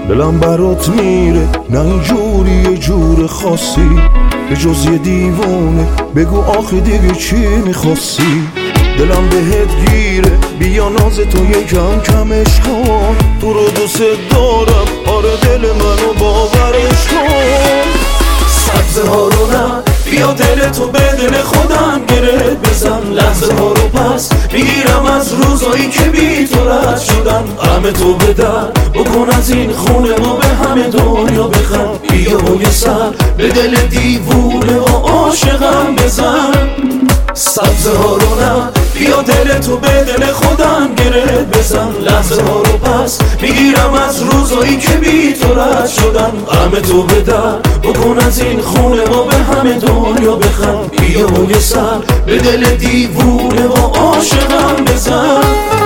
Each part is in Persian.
دلم برات میره، نه اینجوری یه جور خاصی، به جز یه دیوونه بگو آخه دیگه چی میخواستی. دلم بهت گیره، بیا ناز تو یکم کمش کن، تو رو دوست دارم، آره دل منو باورش کن. سبزه ها رو نه، بیا دل تو به دل خودم گره بزن. لحظه ها رو پس میگیرم از روزایی که بی تو رد شدم. غم تو به در بکن از این خونه ما به همه دنیا بخند. بیا و یه سر به دل دیوونه و عاشقم بزن. سبزه ها رو نه، بیا دل تو به دل خودم گره بزن. لحظه ها رو پس میگیرم از روزایی که بی تو رد شدم. غم تو به در بکن از این خونه ما به همه دنیا بخند. بیا و یه سر به دل دیوونه و عاشقم بزن.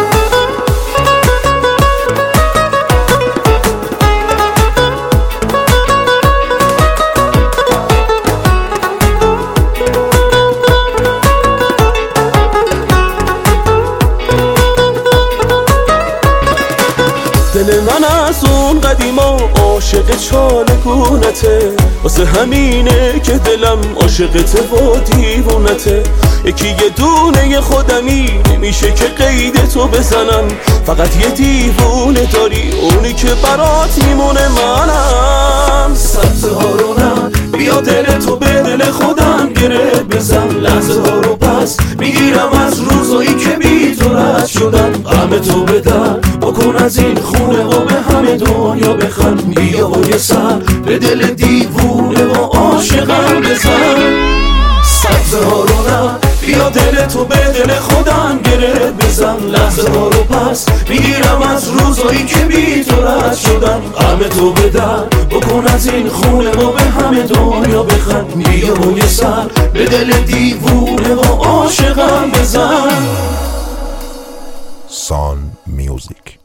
دل من از اون قدیما عاشق چالگونته، واسه همینه که دلم عاشقته و دیوونته. یکی یه دونه خودمی نمیشه که قید تو بزنم، فقط یه دیوونه داری اونی که برات میمونه منم. سبزه ها رو نه، بیا دل تو به دل خودم گره بزن. لحظه ها رو پس میگیرم از روزایی که بی تو رد شدم. غم تو به در بکن از این خونه و به همه دنیا بخند. بیا و یه سر به دل دیوونه و عاشقم بزن. سبزه ها رو نه، بیا دل تو به دل خودم گره بزن. لحظه ها رو پس میگیرم از روزایی که بی تو رد شدم. غم تو به در بکن از این خونه و به همه دنیا بخند. بیا و یه سر به دل دیوونه و عاشقم بزن. سان میوزیک.